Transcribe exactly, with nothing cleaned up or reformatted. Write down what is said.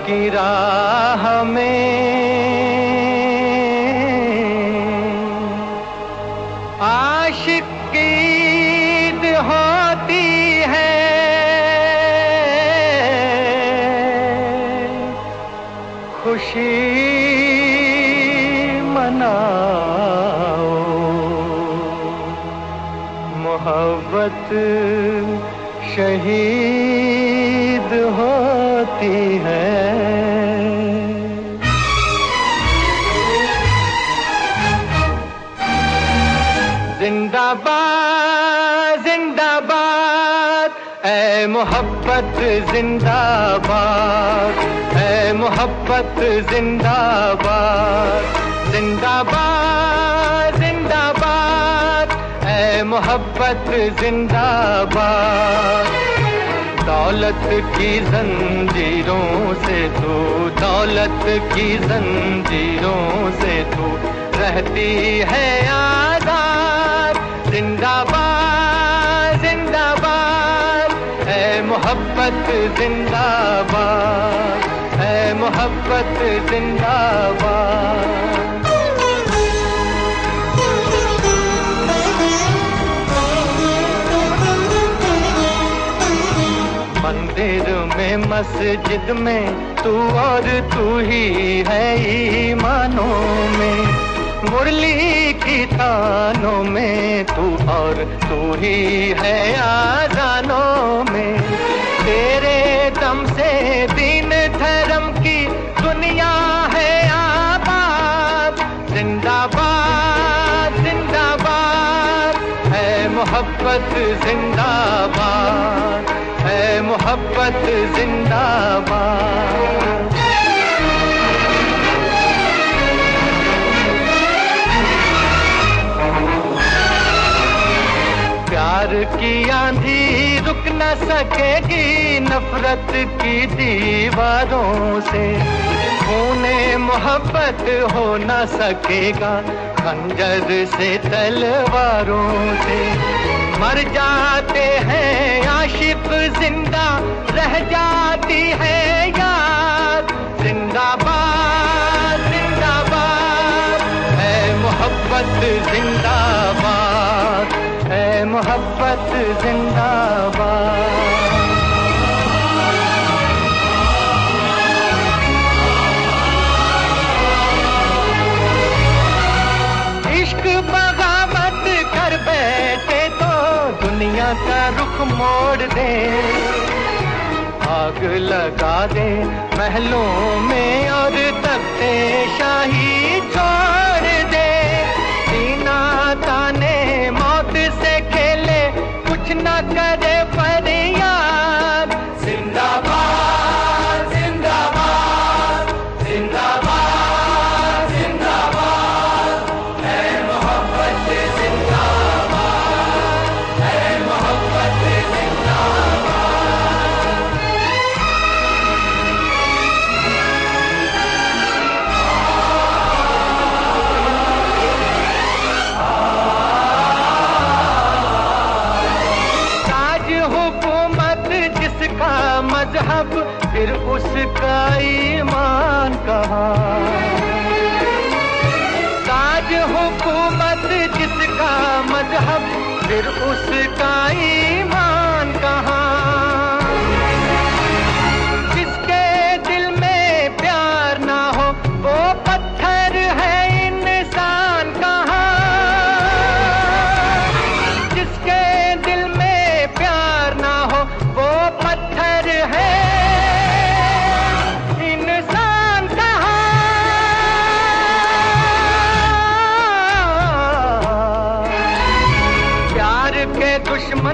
की राह में आशिक की ईद होती है। खुशी मनाओ, मोहब्बत शहीद होती है। जिंदाबाद जिंदाबाद ऐ मोहब्बत जिंदाबाद, ऐ मोहब्बत जिंदाबाद। जिंदाबाद जिंदाबाद ऐ मोहब्बत जिंदाबाद। दौलत की जंजीरों से तू, दौलत की जंजीरों से तू रहती है आजाद। जिंदाबाद जिंदाबाद ऐ मोहब्बत जिंदाबाद, ऐ मोहब्बत जिंदाबाद। मंदिर में मस्जिद में तू और तू ही है ईमानों में। मुरली की तानों में तू और तू ही है आजानों में। तेरे दम से दीन धर्म की दुनिया है आबाद। जिंदाबाद जिंदाबाद है मोहब्बत जिंदाबाद, है मोहब्बत जिंदाबाद। प्यार की आंधी रुक न सकेगी नफरत की दीवारों से। खूने मोहब्बत हो न सकेगा खंजर से तलवारों से। मर जाते हैं आशिक जिंदा रह जाती है याद। जिंदाबाद जिंदाबाद है मोहब्बत जिंदाबाद, है मोहब्बत जिंदाबाद। इश्क बगावत कर बैठे तो दुनिया का रुख मोड़ दे। आग लगा दे महलों में और तख्ते शाही छोड़ दे। सीना ताने मौत से खेले कुछ न करे फरियाद। जिंदाबाद जिंदाबाद जिंदाबाद जिंदाबाद है मोहब्बत जिंदाबाद, है मोहब्बत जिंदाबाद। ताज हुकूमत जिसका मजहब फिर उसका ईमान कहाँ। ताज हुकूमत जिसका मजहब फिर उसका ईमान कहाँ। जिसके दिल में प्यार ना हो वो पत्थर है इंसान कहाँ। जिसके दिल में प्यार ना हो वो पत्थर है इंसान कहाँ। प्यार के दुश्मन